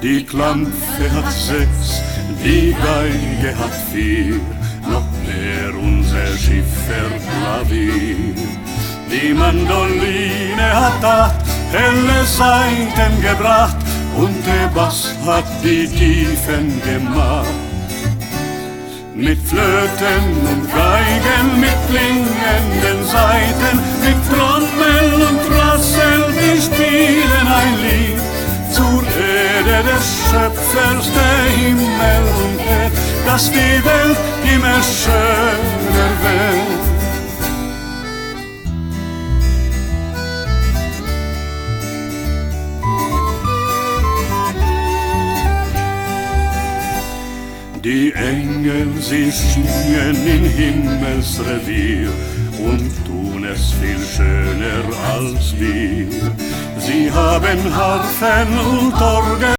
Die Klampfe hat 6, die Geige hat 4, noch mehr unser Schifferklavier. Die Mandoline hat 8 helle Saiten gebracht und der Bass hat die Tiefen gemacht. Mit Flöten und Geigen, mit klingenden Saiten, mit Trommel und Rassel, wir spielen ein Lied zur Ehre des Schöpfers, der Himmel und Erd, dass die Welt immer schöner wird. Die Engel, sie singen in Himmelsrevier und tun es viel schöner als wir. Sie haben Harfen und Orgel